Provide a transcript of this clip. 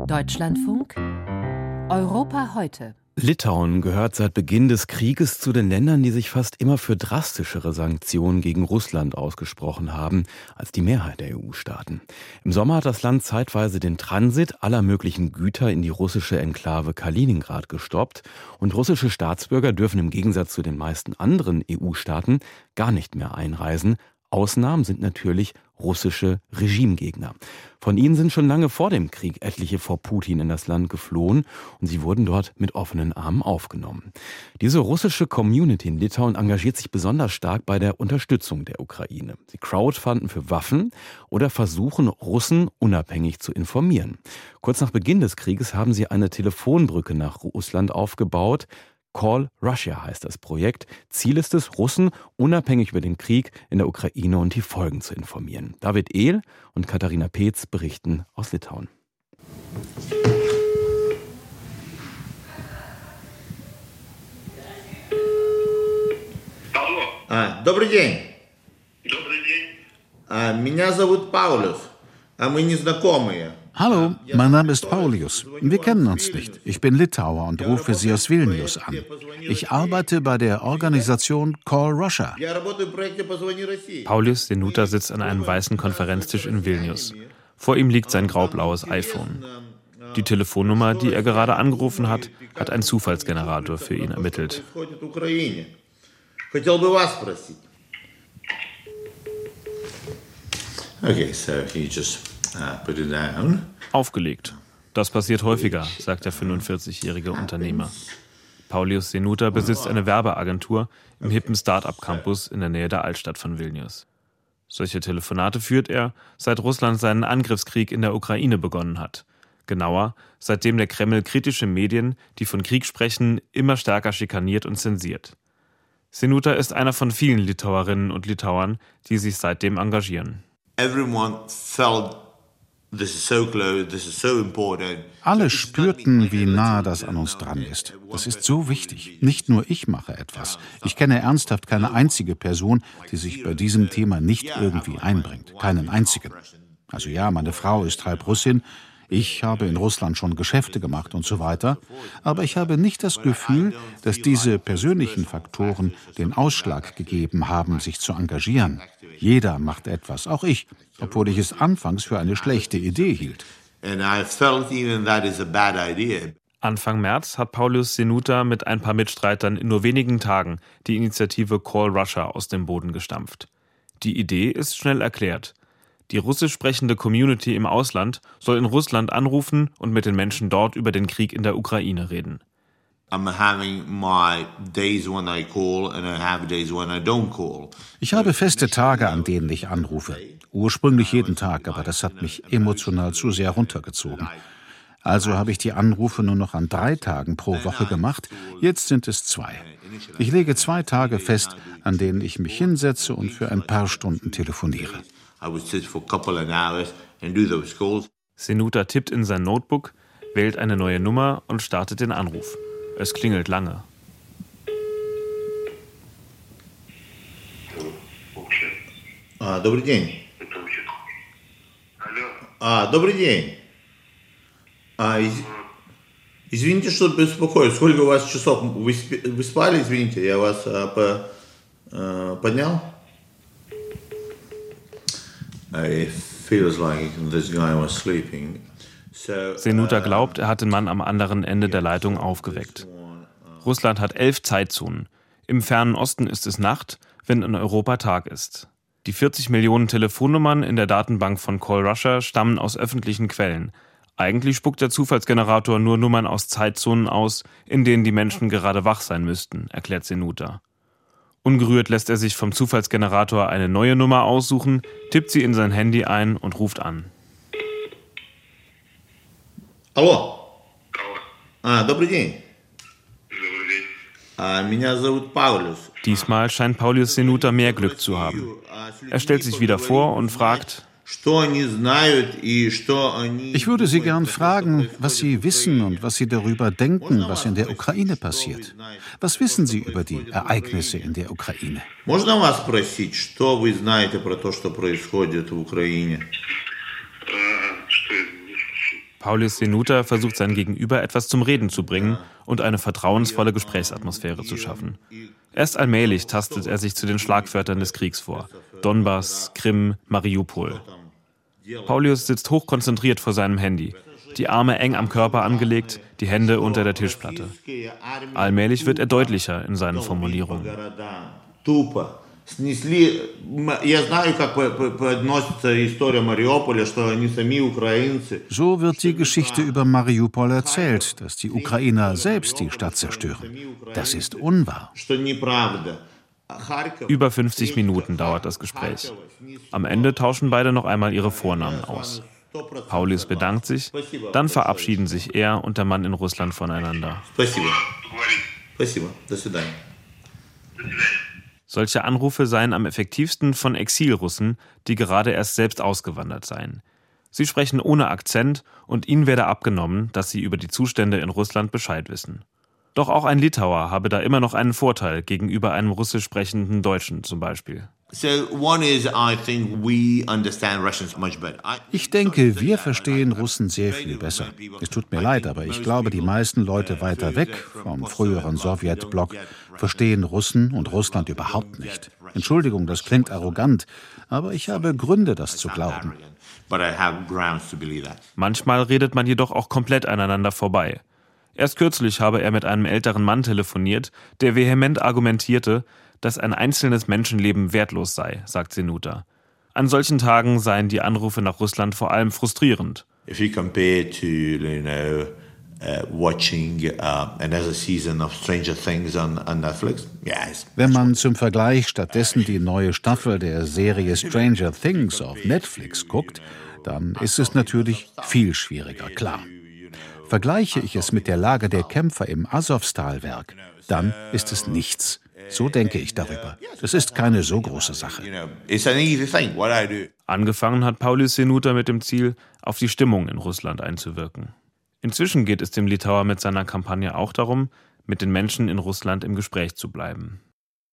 Deutschlandfunk Europa heute. Litauen gehört seit Beginn des Krieges zu den Ländern, die sich fast immer für drastischere Sanktionen gegen Russland ausgesprochen haben als die Mehrheit der EU-Staaten. Im Sommer hat das Land zeitweise den Transit aller möglichen Güter in die russische Enklave Kaliningrad gestoppt und russische Staatsbürger dürfen im Gegensatz zu den meisten anderen EU-Staaten gar nicht mehr einreisen. Ausnahmen sind natürlich russische Regimegegner. Von ihnen sind schon lange vor dem Krieg etliche vor Putin in das Land geflohen und sie wurden dort mit offenen Armen aufgenommen. Diese russische Community in Litauen engagiert sich besonders stark bei der Unterstützung der Ukraine. Sie crowdfunden für Waffen oder versuchen, Russen unabhängig zu informieren. Kurz nach Beginn des Krieges haben sie eine Telefonbrücke nach Russland aufgebaut. Call Russia heißt das Projekt. Ziel ist es, Russen unabhängig über den Krieg in der Ukraine und die Folgen zu informieren. David Ehl und Katharina Peetz berichten aus Litauen. Добрый день. Добрый день. Меня зовут Паулюс. Мы не знакомые. Hallo, mein Name ist Paulius. Wir kennen uns nicht. Ich bin Litauer und rufe Sie aus Vilnius an. Ich arbeite bei der Organisation Call Russia. Paulius Senuta sitzt an einem weißen Konferenztisch in Vilnius. Vor ihm liegt sein graublaues iPhone. Die Telefonnummer, die er gerade angerufen hat, hat ein Zufallsgenerator für ihn ermittelt. Okay, so he just put it down. Aufgelegt. Das passiert häufiger, sagt der 45-jährige Unternehmer. Paulius Senuta besitzt eine Werbeagentur im hippen Start-up-Campus in der Nähe der Altstadt von Vilnius. Solche Telefonate führt er, seit Russland seinen Angriffskrieg in der Ukraine begonnen hat. Genauer, seitdem der Kreml kritische Medien, die von Krieg sprechen, immer stärker schikaniert und zensiert. Senuta ist einer von vielen Litauerinnen und Litauern, die sich seitdem engagieren. Alle spürten, wie nah das an uns dran ist. Das ist so wichtig. Nicht nur ich mache etwas. Ich kenne ernsthaft keine einzige Person, die sich bei diesem Thema nicht irgendwie einbringt. Keinen einzigen. Also ja, meine Frau ist halb Russin. Ich habe in Russland schon Geschäfte gemacht und so weiter. Aber ich habe nicht das Gefühl, dass diese persönlichen Faktoren den Ausschlag gegeben haben, sich zu engagieren. Jeder macht etwas, auch ich, obwohl ich es anfangs für eine schlechte Idee hielt. Anfang März hat Paulius Senuta mit ein paar Mitstreitern in nur wenigen Tagen die Initiative Call Russia aus dem Boden gestampft. Die Idee ist schnell erklärt. Die russisch sprechende Community im Ausland soll in Russland anrufen und mit den Menschen dort über den Krieg in der Ukraine reden. Ich habe feste Tage, an denen ich anrufe. Ursprünglich jeden Tag, aber das hat mich emotional zu sehr runtergezogen. Also habe ich die Anrufe nur noch an 3 Tagen pro Woche gemacht. Jetzt sind es 2. Ich lege 2 Tage fest, an denen ich mich hinsetze und für ein paar Stunden telefoniere. Senuta tippt in sein Notebook, wählt eine neue Nummer und startet den Anruf. Es klingelt lange. Добрый день. Добрый день. Извините, что беспокою. Сколько у вас часов? Вы спали? Извините, я вас поднял? It feels like this guy was sleeping. Senuta glaubt, er hat den Mann am anderen Ende der Leitung aufgeweckt. Russland hat 11 Zeitzonen. Im fernen Osten ist es Nacht, wenn in Europa Tag ist. Die 40 Millionen Telefonnummern in der Datenbank von Call Russia stammen aus öffentlichen Quellen. Eigentlich spuckt der Zufallsgenerator nur Nummern aus Zeitzonen aus, in denen die Menschen gerade wach sein müssten, erklärt Senuta. Ungerührt lässt er sich vom Zufallsgenerator eine neue Nummer aussuchen, tippt sie in sein Handy ein und ruft an. Алло. Добрый день. Меня зовут Паулюс. Diesmal scheint Paulius Senuta mehr Glück zu haben. Er stellt sich wieder vor und fragt: Ich würde Sie gern fragen, was Sie wissen und was Sie darüber denken, was in der Ukraine passiert. Was wissen Sie über die Ereignisse in der Ukraine? Можно вас спросить, что вы знаете про то, что происходит в Украине? Paulius Senuta versucht sein Gegenüber etwas zum Reden zu bringen und eine vertrauensvolle Gesprächsatmosphäre zu schaffen. Erst allmählich tastet er sich zu den Schlagwörtern des Kriegs vor. Donbass, Krim, Mariupol. Paulius sitzt hochkonzentriert vor seinem Handy, die Arme eng am Körper angelegt, die Hände unter der Tischplatte. Allmählich wird er deutlicher in seinen Formulierungen. So wird die Geschichte über Mariupol erzählt, dass die Ukrainer selbst die Stadt zerstören. Das ist unwahr. Über 50 Minuten dauert das Gespräch. Am Ende tauschen beide noch einmal ihre Vornamen aus. Paulius bedankt sich, dann verabschieden sich er und der Mann in Russland voneinander. Solche Anrufe seien am effektivsten von Exilrussen, die gerade erst selbst ausgewandert seien. Sie sprechen ohne Akzent und ihnen werde abgenommen, dass sie über die Zustände in Russland Bescheid wissen. Doch auch ein Litauer habe da immer noch einen Vorteil gegenüber einem russisch sprechenden Deutschen zum Beispiel. Ich denke, wir verstehen Russen sehr viel besser. Es tut mir leid, aber ich glaube, die meisten Leute weiter weg vom früheren Sowjetblock verstehen Russen und Russland überhaupt nicht. Entschuldigung, das klingt arrogant, aber ich habe Gründe, das zu glauben. Manchmal redet man jedoch auch komplett aneinander vorbei. Erst kürzlich habe er mit einem älteren Mann telefoniert, der vehement argumentierte, dass ein einzelnes Menschenleben wertlos sei, sagt Senuta. An solchen Tagen seien die Anrufe nach Russland vor allem frustrierend. Wenn man zum Vergleich stattdessen die neue Staffel der Serie Stranger Things auf Netflix guckt, dann ist es natürlich viel schwieriger, klar. Vergleiche ich es mit der Lage der Kämpfer im Asowstal-Werk, dann ist es nichts. So denke ich darüber. Das ist keine so große Sache. Angefangen hat Paulius Senuta mit dem Ziel, auf die Stimmung in Russland einzuwirken. Inzwischen geht es dem Litauer mit seiner Kampagne auch darum, mit den Menschen in Russland im Gespräch zu bleiben.